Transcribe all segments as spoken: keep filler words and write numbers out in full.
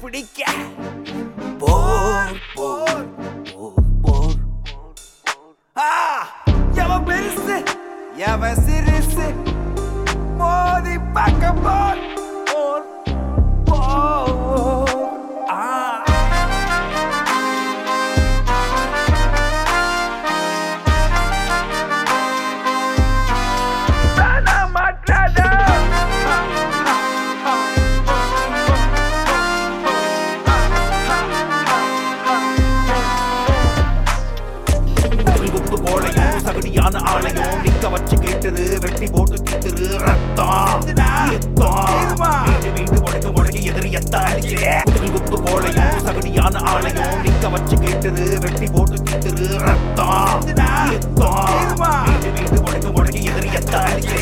பிடிக்க போர் போர் போர் போர் ஆ எவ பெருசு எவ சிறுசு மோதி பார்க்க போர் போர் போர் ஆ சகடியான ஆலயம் நிக்க வச்சு கேட்டது வெட்டி போட்டு கிட்டுரு ரத்தம் வீடு முடங்க முடங்கி எதிரி எத்தாரிச்சு குத்து போலையும் சகடியான ஆலயம் நிக்க வச்சு கேட்டது வெட்டி போட்டு கிட்டுரு ரத்தம் வீடு முடங்க முடங்கி எதிரி எத்தாரிச்சு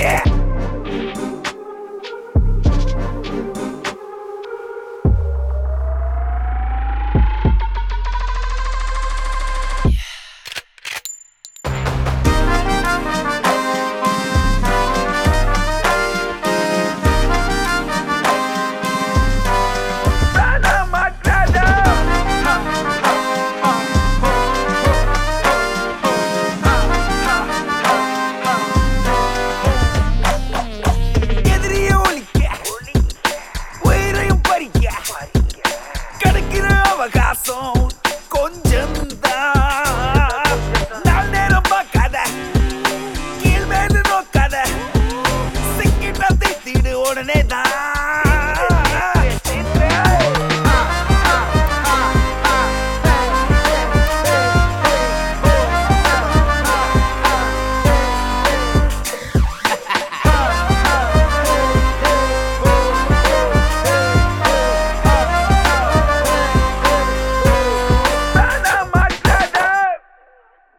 கொஞ்சம் தான் நாள் நேரம் பார்க்காத கீழ் மேல நோக்காத சிக்கிட்ட தீடு உடனே தான்